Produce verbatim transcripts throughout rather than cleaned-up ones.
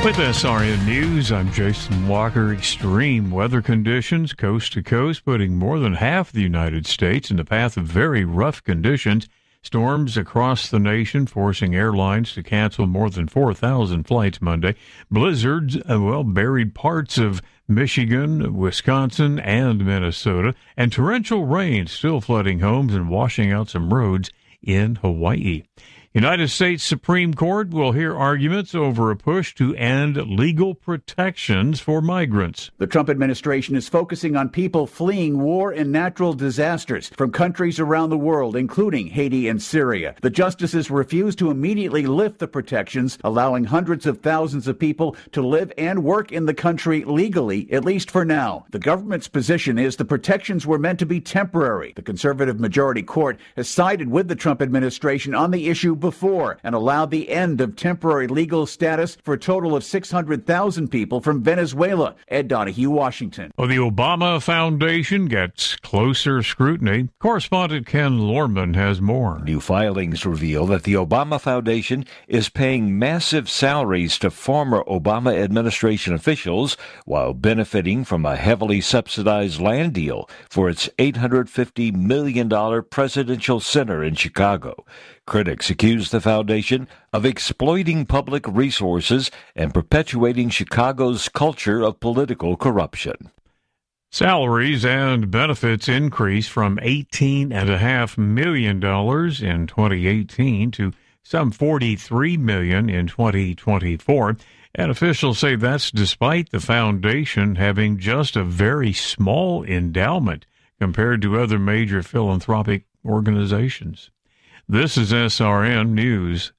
With S R N News, I'm Jason Walker. Extreme weather conditions coast to coast, putting more than half the United States in the path of very rough conditions. Storms across the nation forcing airlines to cancel more than four thousand flights Monday. Blizzards, uh, well, buried parts of Michigan, Wisconsin, and Minnesota. And torrential rain still flooding homes and washing out some roads in Hawaii. United States Supreme Court will hear arguments over a push to end legal protections for migrants. The Trump administration is focusing on people fleeing war and natural disasters from countries around the world, including Haiti and Syria. The justices refuse to immediately lift the protections, allowing hundreds of thousands of people to live and work in the country legally, at least for now. The government's position is the protections were meant to be temporary. The conservative majority court has sided with the Trump administration on the issue before and allowed the end of temporary legal status for a total of six hundred thousand people from Venezuela. Ed Donahue, Washington. Well, the Obama Foundation gets closer scrutiny. Correspondent Ken Lorman has more. New filings reveal that the Obama Foundation is paying massive salaries to former Obama administration officials while benefiting from a heavily subsidized land deal for its eight hundred fifty million dollars presidential center in Chicago. Critics accuse the foundation of exploiting public resources and perpetuating Chicago's culture of political corruption. Salaries and benefits increased from eighteen point five million dollars in twenty eighteen to some forty-three million dollars in twenty twenty-four, and officials say that's despite the foundation having just a very small endowment compared to other major philanthropic organizations. This is S R N News.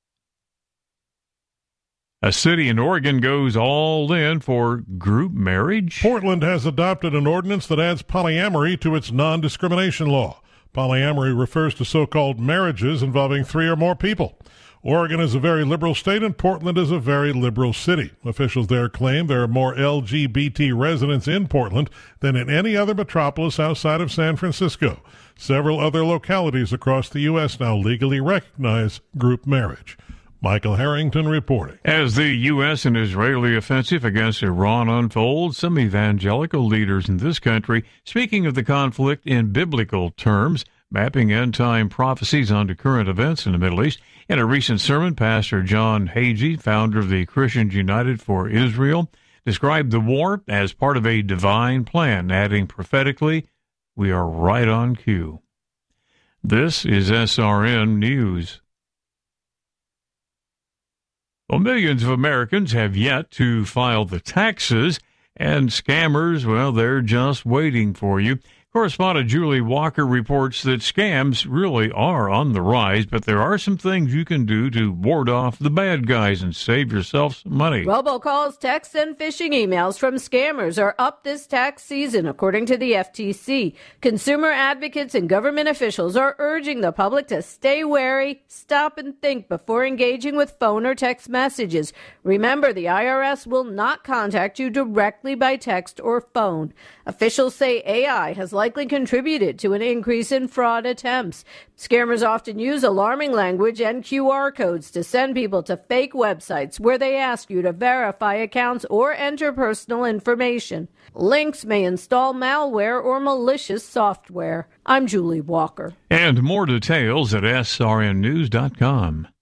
A city in Oregon goes all in for group marriage. Portland has adopted an ordinance that adds polyamory to its non-discrimination law. Polyamory refers to so-called marriages involving three or more people. Oregon is a very liberal state, and Portland is a very liberal city. Officials there claim there are more L G B T residents in Portland than in any other metropolis outside of San Francisco. Several other localities across the U S now legally recognize group marriage. Michael Harrington reporting. As the U S and Israeli offensive against Iran unfolds, some evangelical leaders in this country speaking of the conflict in biblical terms, mapping end-time prophecies onto current events in the Middle East. In a recent sermon, Pastor John Hagee, founder of the Christians United for Israel, described the war as part of a divine plan, adding prophetically, "We are right on cue." This is S R N News. Well, millions of Americans have yet to file the taxes, and scammers, well, they're just waiting for you. Correspondent Julie Walker reports that scams really are on the rise, but there are some things you can do to ward off the bad guys and save yourself some money. Robocalls, texts, and phishing emails from scammers are up this tax season, according to the F T C. Consumer advocates and government officials are urging the public to stay wary, stop and think before engaging with phone or text messages. Remember, the I R S will not contact you directly by text or phone. Officials say A I has likely contributed to an increase in fraud attempts. Scammers often use alarming language and Q R codes to send people to fake websites where they ask you to verify accounts or enter personal information. Links may install malware or malicious software. I'm Julie Walker. And more details at S R N news dot com.